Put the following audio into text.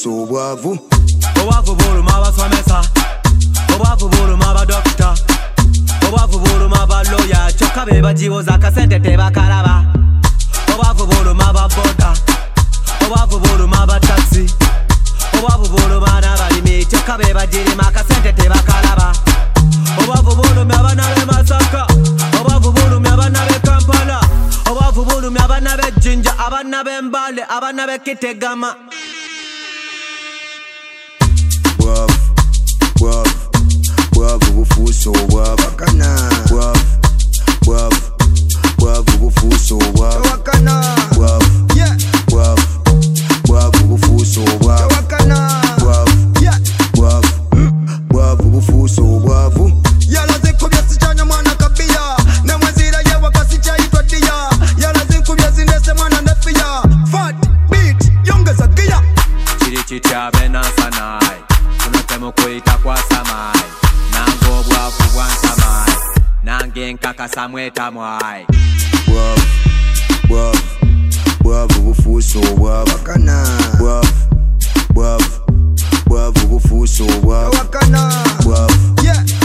bufuuso obwavu. Obwavu buluma abasomesa, obwavu buluma abadokita, obwavu buluma abaloya, kyokka be bagiwoza akasente tebakalaba. Obwavu buluma ababoda, obwavu buluma abataxi, obwavu buluma n'abalimi, kyokka be bagirima akasente tebakalaba. Obwavu bulumya abaana b'e Masaka, obwavu bulumya abaana b'e Kampala, obwavu bulumya abaana b'e Jinja, abaana b'e Mbale, abaana b'e Kitegama. Bwavu bufuuso obwavu. Bwavu bufuuso obwavu. Bwavu bufuuso obwavu. Bwavu bufuuso obwavu. Yalaze kubya sichanya mwana kabia, ne mwezira ye wakasi chaitwa dia. Yalaze kubya zindese mwana nefia. Fat beat yongeza gia. Chiri chitya benansanai, kunotemu kuyita kwa samai. Nango obwavu bwansamai, nange nkakasa mwetamwai. Bwavu bufuuso obwavu. Bwavu bufuuso obwavu.